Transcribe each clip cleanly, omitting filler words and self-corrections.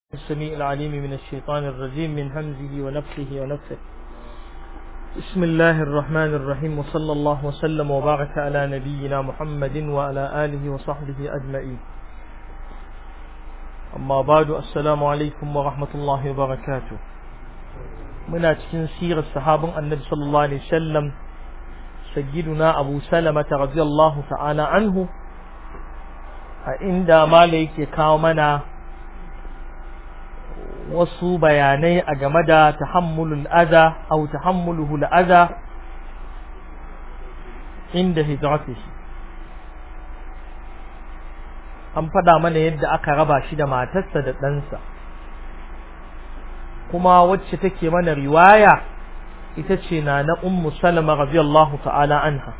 السميع العليم من الشيطان الرجيم من همزه ونفخه ونفثه. بسم الله الرحمن الرحيم، وصلى الله وسلم وبارك على نبينا محمد وعلى آله وصحبه أجمعين. أما بعد، السلام عليكم ورحمة الله وبركاته. من أجل سير الصحابة النبي صلى الله عليه وسلم سيدنا أبو سلمة رضي الله تعالى عنه، عند مالك كاومنا wasu bayanai a game da tahammulul adha aw tahammuluhu al-adha inda hijratihi. An fada mana yadda aka raba shi da matarsa da ɗansa, kuma wacce take mana riwaya ita ce na Ummu Salama radiyallahu ta'ala anha.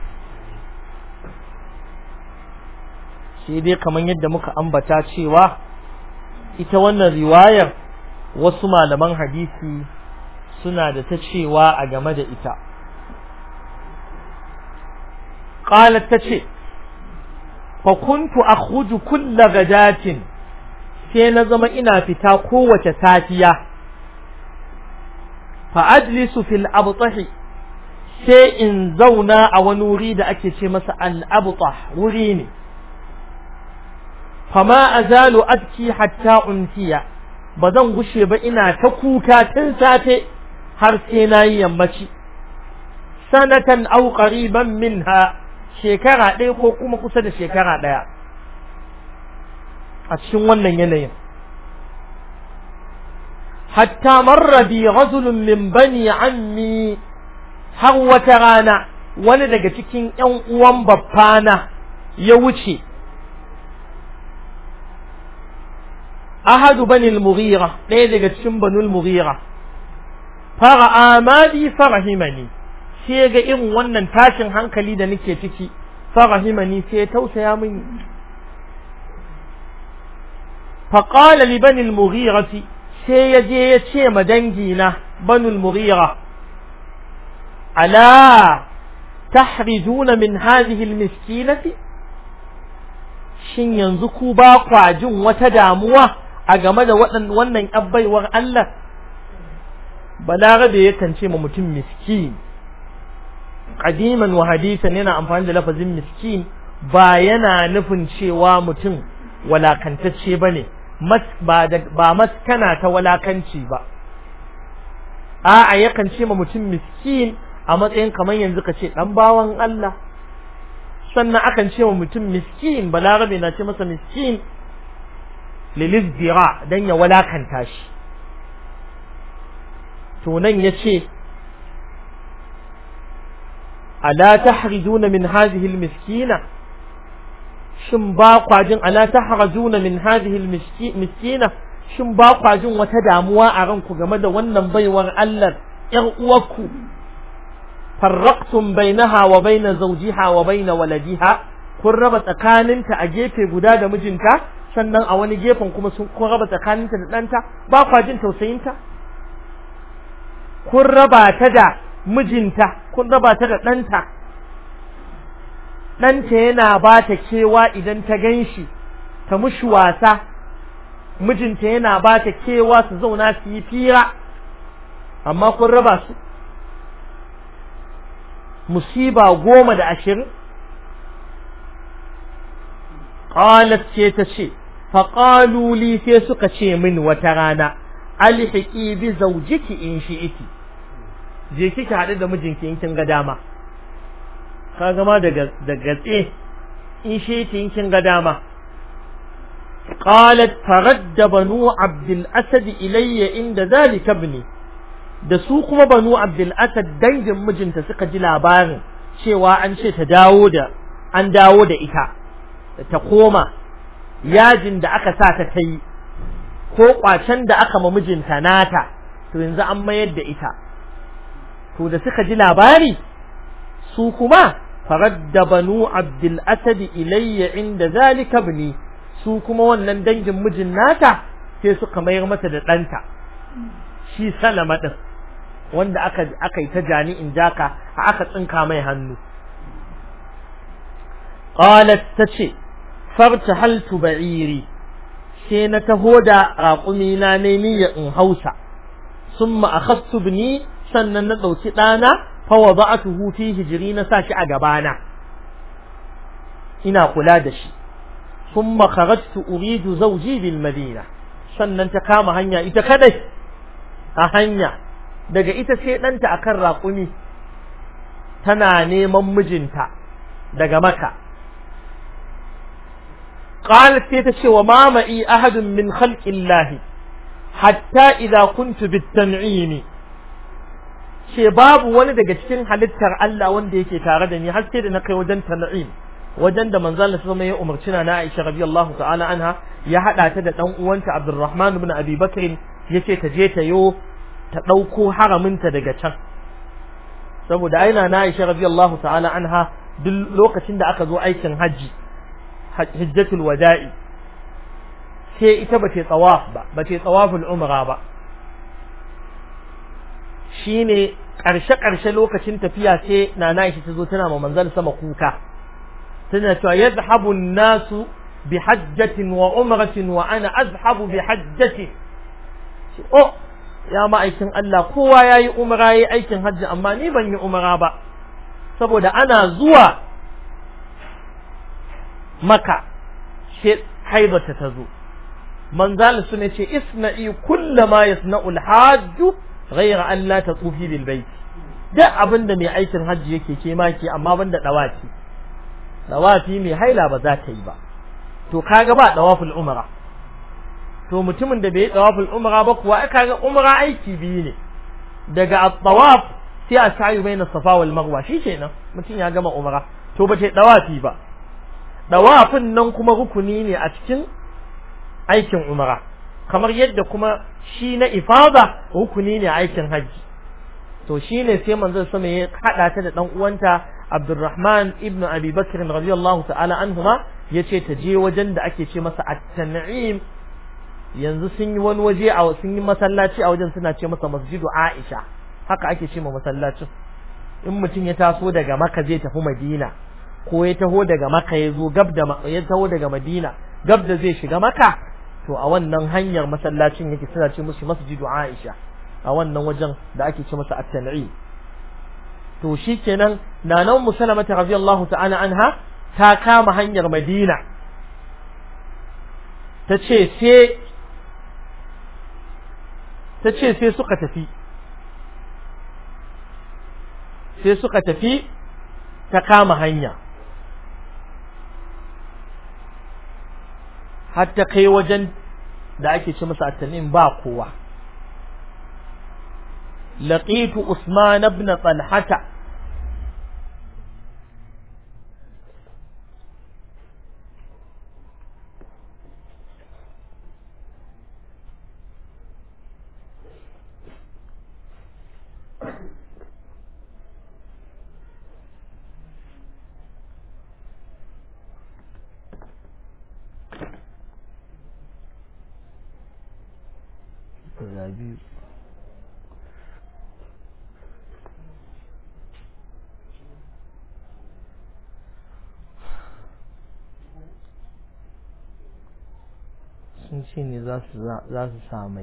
Sai dai kamar yadda muka ambata cewa ita wannan riwayar wasu malaman hadisi suna da ta cewa a game da ita. Qalat tace fa kuntu akhruju kulla gadatin, sai na zama ina fita kowace safiya, fa ajlisu fil abtah, sai in zauna a wani wuri da ake ce masa al-abtah, wuri ne. fama azalu abki hatta untiya, bazan gushe ba ina ta kuka tun safe har sai nayi yammaci. Sanatan aw qariban minha, shekara ɗaya ko kuma kusa da shekara ɗaya a cikin wannan yanayin. Hatta marra bi rajulun min bani ammi, har wata rana wani daga cikin ƴan uwan baffana ya wuce. ahadu bani al-mughira, ɗaya daga cikin banu al-mughira, fara'a mali farahimani, sai ga irin wannan tashin hankali da nake ciki, farahimani, sai tausaya mini. faqala li bani al-mughira, sai yaje ya ce ma dangina banu al-mughira, ala tahrijuna min hadhihi al-miskinati, shin yanzu ku ba kwa jin wata damuwa a game da wannan abbaiwar Allah? Balarabe yakan ce ma mutum miskin. Qadiman wa hadisan yana amfani da lafazin miskin, ba yana nufin cewa mutum walakantacce bane, ba maskana ta walakanci ba. A'a, yakan ce ma mutum miskin a matsayin kamar yanzu ka ce dan bawan Allah. Sannan akan ce wa mutum miskin, balarabe na ce masa miskin lilizdira, dan ya walakanta shi. To nan yace ala tahrijuna min hadhihi almiskina, shin ba kwajin ala tahrijuna min hadhihi almiskina, shin ba kwajin wata damuwa a ranku game da wannan baiwar Allah ƴar uwarku? farraqtum bainaha wa bain zawjiha wa bain waladiha, kun raba tsakaninta a gefe guda da mijinta, sannan a wani gefen kuma kun raba tsakaninta da ɗanta, ba kwa jin tausayinta? Kun raba ta da mijinta, kun raba ta da ɗanta, ɗanta yana ba ta kewa idan ta ganshi, ta mushi wasa, mijinta yana ba ta kewa su zauna su yi fira, amma kun raba su. Musiba 10. Qalat, ce ta ce, faqalu li, sai suka ce min wata rana, alhiqi bi zawjiki in shi'iti, je kike hadu da mijinki in kin ga dama. Ka gama da gatse, in shi'iti in kin ga dama. Qalat, faradda banu abdul asad ilayya inda zalika ibni, da su kuma banu abdul asad dangin mijinta suka ji labarin cewa an ce an dawo da ita, ta koma yajin da aka sa ta yi, ko kwacen da aka ma mijinta nata, to yanzu an mayar da ita. To da suka ji labari, su kuma faradda banu abdul asad ilayya inda zalika ibni, su kuma wannan dangin mijin nata sai suka mayar mata da ɗanta, shi Salama din, wanda aka yi ta jani'in jaka, aka tsinka mai hannu. Qalat, tace fartahaltu ba'iri, sai na taho da raƙumi na ne niyya in hausa summa akhadtu ibni sannan na dauki dana fa wada'tuhu fi hijri na sashi a gabana ina kula da shi summa kharajtu uridu zawji bil madina sannan ta kama hanya ita kadai a hanya daga ita sai danta akan raƙumi tana neman mijinta daga Makka قالت تتشي وما معي أحد من خلق الله حتى إذا كنت بالتنعيم شي باب wani daga cikin halittar Allah wanda yake tare da ni har sai da na kai wajen tan'im wajen da manzo Allah sallallahu alaihi umarci na Aisha radiyallahu ta'ala anha ya hada ta da dan uwanta Abdurrahman ibn Abi Bakr yace ta je ta yo ta dauko haraminta daga can saboda aina Aisha radiyallahu ta'ala anha duk lokacin da aka zo aikin haji hajjatul wada'i sai ita bace tsawaf ba bace tsawaful umra ba shine karshe lokacin tafiya sai nana Aisha tazo tana ma manzal sama kuka tana cewa yadhhabu an-nasu bi hajjatin wa umratin wa ana azhabu bi hajjati oh ya ma'aikin Allah kowa yayi umra yayi aikin hajji amma ni ban yi umra ba saboda ana zuwa Maka sai haibata tazo manzal sun ce isna'i kullama yasna'u al-hajj ghayra an la tatufi bil bayt da abinda mai aikin hajji yake ke maki amma banda dawafi mai haila ba za ta yi ba to kaga ba dawaful umra to mutumin da bai yi dawaful umra ba kuwa kaga umra aiki biyu ne daga at-tawaf sai a sa'i baina safa wal marwa shikenan mutum ya gama umra to ba ta dawafi ba dawafin nan kuma rukuni ne a cikin aikin umra kamar yadda kuma shi na ifada rukuni ne a aikin haji to shine sai manzon sama ya hada ta da dan uwanta Abdurrahman ibn Abi Bakr radiyallahu ta'ala anhuma yace ta je wajen da ake ce masa at-tan'im yanzu sun yi wani waje a sun yi masallaci a wajen suna ce masa masjidu Aisha haka ake ce ma masallacin in mutum ya taso daga Makka zai tafi Madina ko ya taho daga Makka ya zo ya taho daga Madina gab da zai shiga Makka to a wannan hanyar masallacin yake suna ce musu masjidu Aisha a wannan wajen da ake ce masa at-tan'im to shikenan nanan Musallama radiyallahu ta'ala anha ta kama hanyar Madina tace sai suka tafi ta kama hanya hatta kai wajen da ake ce masa at-tan'im ba kowa laqitu Usman ibn Talhata sun ce ne za su samai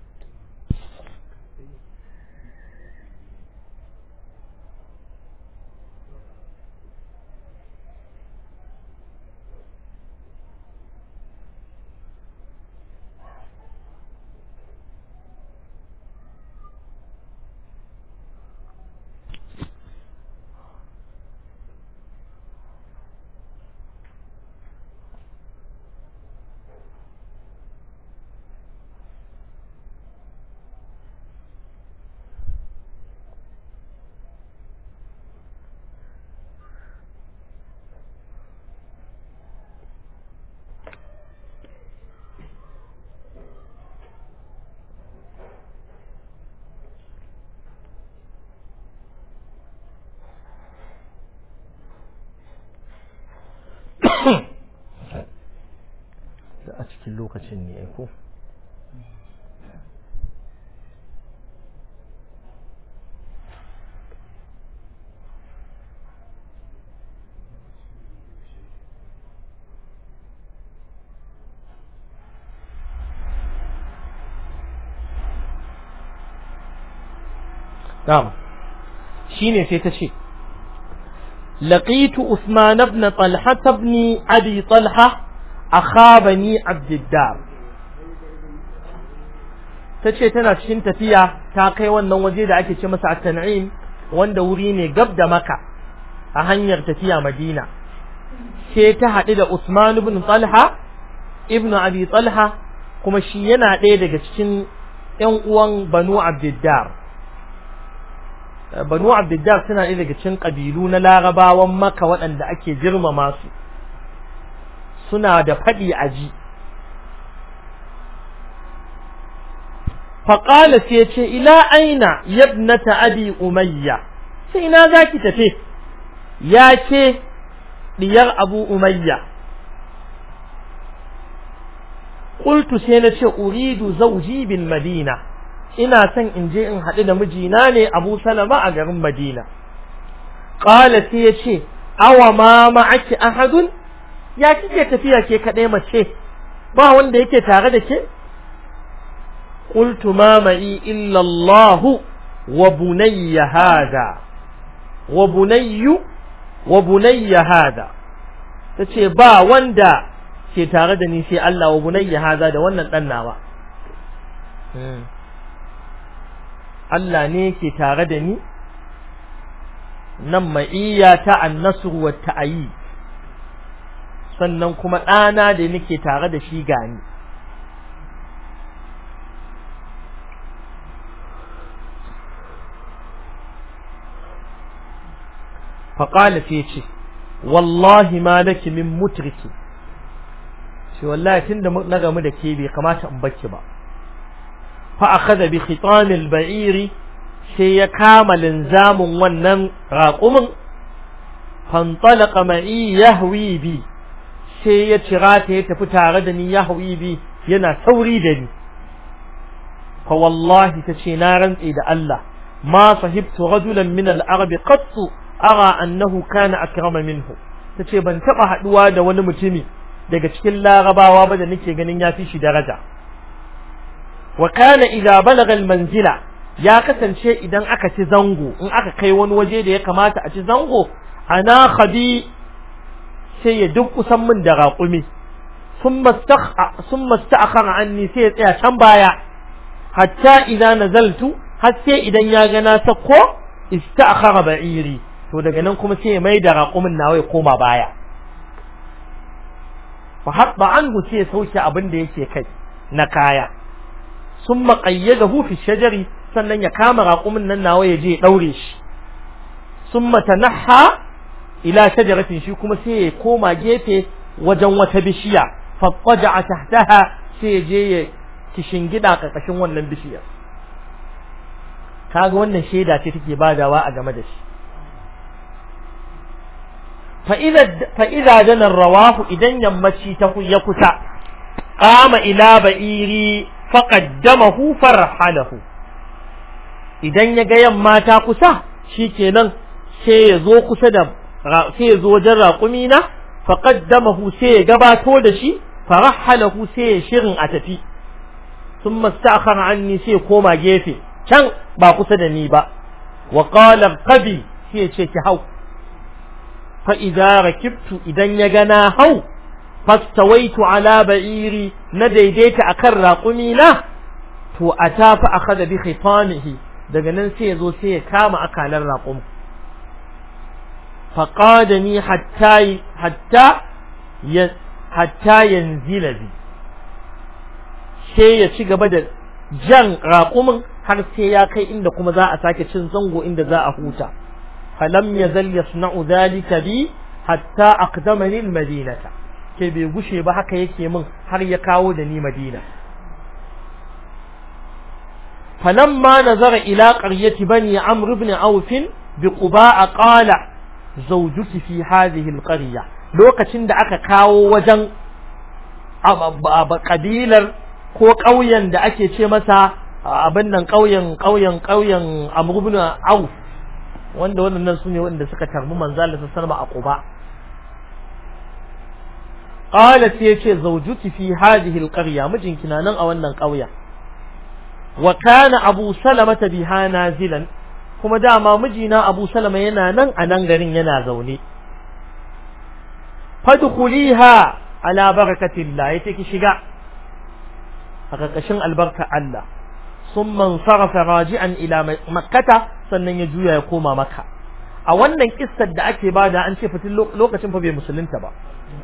a cikin lokacin ne ko na'am shine sai ta ce laqitu Usman ibn Talha ibn Abi Talha akha bani Abdiddar tace tana cikin tafiya ta kai wannan waje da ake ce masa At-Tan'im wanda wuri ne gab da Makka a hanyar tafiya Madina sai ta haɗu da Usman ibn Talha ibn Abi Talha kuma shi yana ɗaya daga cikin ƴan uwan Banu Abdiddar. Banu Abdiddar suna ɗaya daga cikin ƙabilu na Larabawan Makka waɗanda ake girmama su, suna da faɗi a ji. Faƙala sai ce ila aina yabnata abi Umayya, sai ina za ki tafe, ya ce diyar Abu Umayya. Qultu sai na ce uridu zawji bil Madina, ina son in je in haɗu da mijina ne Abu Salama a garin Madina. Qala sai ya ce awa ma ma'aki ahadun, ya kike tafiya ke kaɗai mace ba wanda yake tare da ke? Qultu ma ma'i illa Allah wa bunayya hada wa bunayya hada, tace ba wanda ke tare da ni sai Allah wa bunayya hada da wannan dan nawa. Allah ne ke tare da ni, nan ma'iyya ta an-nasr wa ta'yid, sannan kuma ɗana da nake tare da shi gani. faƙala sai ce wallahi ma laki min mutriki, shi wallahi tunda na gamu da ke bai kamata in baki ba. fa akhadha bi khitamil ba'iri, sai ya kama linzamin wannan raƙumin, fantalaqa ma'i yahwi bi, sai ya cira ta ya tafi tare da ni yahwi bi, yana sauri da ni. fa wallahi tace na rantsi da Allah ma sahibtu rajulan min al-arab qattu ara annahu kana akrama minhu, tace ban taba haduwa da wani mutumi daga cikin larabawa ba da nake ganin yafi shi daraja. wa kana idza balagha al-manzila, ya kasance idan aka ci zango, in aka kai wani waje da ya kamata a ci zango, ana khadi sai ya duk kusan min da raƙumi, summa sta'akhara anni, sai ya tsaya can baya, hatta idza nazaltu, har sai idan ya ga na sako, ista'akhara ba'iri, to daga nan kuma sai ya mai da raƙumin nawa ya koma baya. fa haɓɓa anhu, sai ya sauke abin da yake kai na kaya, summa qayyadahu fi shajari, sannan ya kama raƙumin nan nawa ya je ya daure shi, summa tanaha ila shajaratin, shi kuma sai ya koma gefe wajen wata bishiya, fattaja'a tahtaha, sai ya je ya kishingida karkashin wannan bishiyar. kaga wannan shaida ce take badawa a game da shi. fa idza dana rawahu, idan yammaci ta ya kusa, qama ila ba'iri faqaddamahu farhalahu, idan ya ga yamma ta kusa shikenan sai ya zo kusa da sai ya zo wajen raƙumi na, faqaddamahu, sai ya gabato da shi, farhalahu, sai ya shirin a tafi, thumma sta'akhara anni, sai ya koma gefe can ba kusa da ni ba. wa qala qabi, sai ya ce ki hau. fa idza rakibtu, idan ya ga na hau, fastawaitu ala ba'iri, na daidaita akan raƙumi na, to atafa akhadha bi khitanihi, daga nan sai ya zo sai ya kama akalan raƙum. fa qadani hatta yanzila bi, sai ya ci gaba da jan raƙumin har sai ya kai inda kuma za a sake cin zango, inda za a huta. falam yazal yasna'u dhalika bi hatta aqdamani al-madinata, ke bai gushe ba haka yake min har ya kawo da ni Madina. falamma nazara ila qaryati bani amr ibn auf bi quba qala zawjuki fi hadhihi al-qarya, lokacin da aka kawo wajen kabilar ko ƙauyen da ake ce masa abin nan ƙauyen Amr ibn Auf, wanda wannan sune wanda suka tarbi manzo Allah sallallahu alaihi wasallam a Quba. qalat yace zawjuki fi hadhihi alqarya, mijinki nan a wannan ƙauyen. wa kana Abu Salama biha nazilan, kuma dama mijina Abu Salama yana nan a nan garin yana zaune fadkhuliha ala barakatillah yace ki shiga a karkashin albarka Allah summa sarafa raji'an ila makkah sannan ya juya ya koma makka a wannan kissar da ake bada an ce fitin lokacin fa bai musulunta ba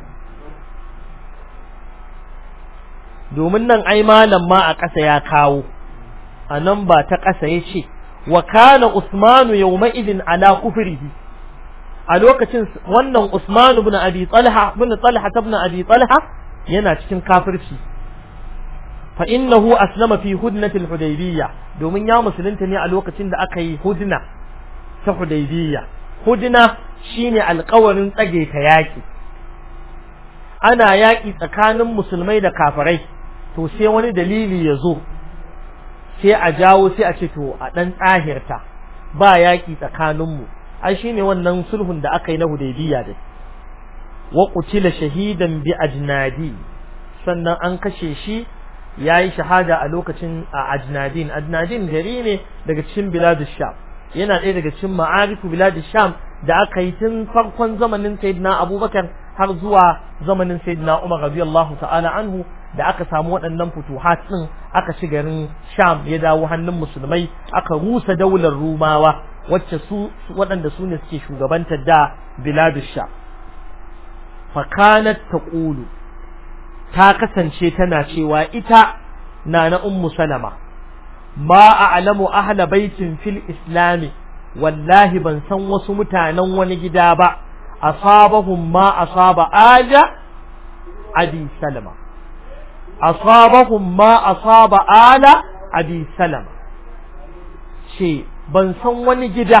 domin nan ai malam ma a ƙasa ya kawo a nan ba ta ƙasa yace wa kana Usmanu yawma idin ala kufrihi a lokacin wannan Usman ibn Abi Talha ibn Abi Talha yana cikin kafirci fa innahu aslama fi hudnatil hudaybiyya domin ya musulunta ne a lokacin da aka yi hudna ta hudaybiyya hudna shine alƙawarin tsage ta yaki ana yaki tsakanin musulmai da kafirai to sai wani dalili ya zo sai a jawo sai a ce to a dan tsahirta ba yaki tsakaninmu ai shine wannan sulhun da aka yi na Hudaybiya dai wa qutila shahidan bi ajnadi sannan an kashe shi yayi shahada a lokacin a ajnadin gari ne daga cikin biladush sham yana ɗaya daga cikin ma'arifu biladush sham da aka yi tun farkon zamanin sayyidina Abubakar har zuwa zamanin sayyidina Umar radiyallahu ta'ala anhu da aka samu waɗannan futuhat din aka ci garin Sham ya dawo hannun musulmai aka rusa daular Rumawa wacce su waɗanda su ne suke shugabantar da biladush sham fa kanat taqulu ta kasance tana cewa ita na ummu salama ma a'lamu ahla baitin fil islam wallahi ban san wasu mutanen wani gida ba asabahum ma asaba aja abi salama asabahum ma asaba ala abi salama ce ban san wani gida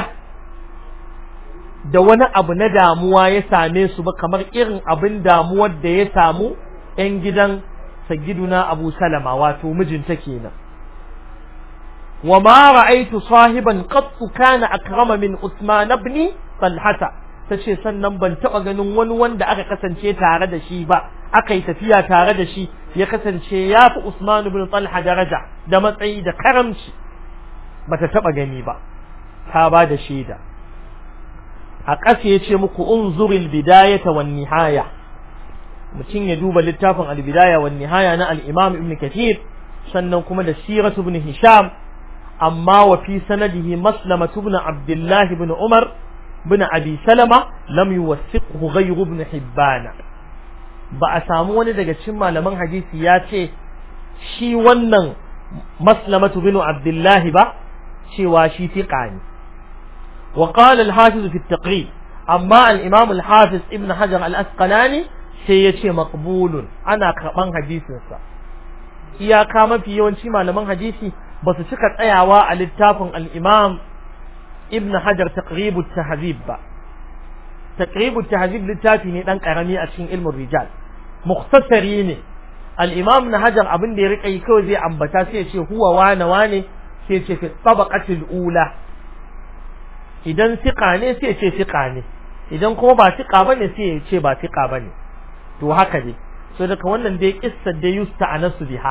da wani abu na damuwa ya same su ba kamar irin abin damuwar da ya samu ‘yan gidan sayyiduna Abu Salama wato mijinta kenan. Wa ma ra'aitu sahiban qattu kana akrama min Usman ibn Talha tace sannan ban taba ganin wani wanda aka kasance tare da shi ba aka yi tafiya tare da shi ya kasance yafi Usman ibn Talha daraja da matsayi da karamci bata taba gani ba ta ba da shaida a ƙasa yace muku unzuril bidayata wan nihaya mutum ya duba littafin al-bidaya wan nihaya na al-imam ibn kathir sannan kuma da siratu ibn hisham amma wa fi sanadihi maslama ibn abdullah ibn umar ibn abi salama lam yuwathiqhu ghayru ibn hibban ba a samu wani daga cikin malaman hadisi ya ce shi wannan maslama ibn abdullah ba cewa shi thiqa ne wa qala al-hafiz fi at-taqrib amma al-imam al-hafiz ibn hajar al-asqalani sai ya ce maqbulun ana karban hadisinsa iyaka mafi yawanci malaman hadisi ba su cika tsayawa a littafin al-imam ibn hajar taqribut tahzib ba taqribut tahzib littafi ne dan karami a cikin ilmin rijal mukhtasari ne al-imam ibn hajar abin da ya rika yi kawai zai ambata sai ya ce huwa wane sai ya ce fi tabaqatil ula idan siqa ne sai ya ce siqa ne idan kuma ba siqa bane sai ya ce ba siqa bane to haka dai so daga wannan dai kissar da yusta anasu biha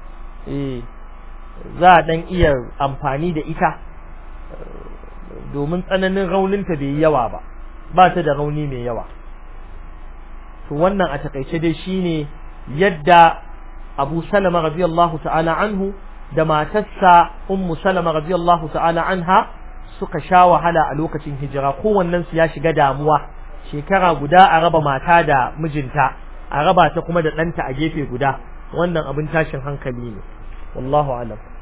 za a dan iya amfani da ita domin tsananin rauninta bai yawa ba ta da rauni mai yawa to wannan a takaice dai shine yadda Abu Salama radiyallahu ta'ala anhu da matarsa Ummu Salama radiyallahu ta'ala anha suka sha wahala a lokacin hijira kowannen su ya shiga damuwa shekara guda a raba mata da mijinta a raba ta kuma da ɗanta a gefe guda wannan abin tashin hankali ne wallahu alam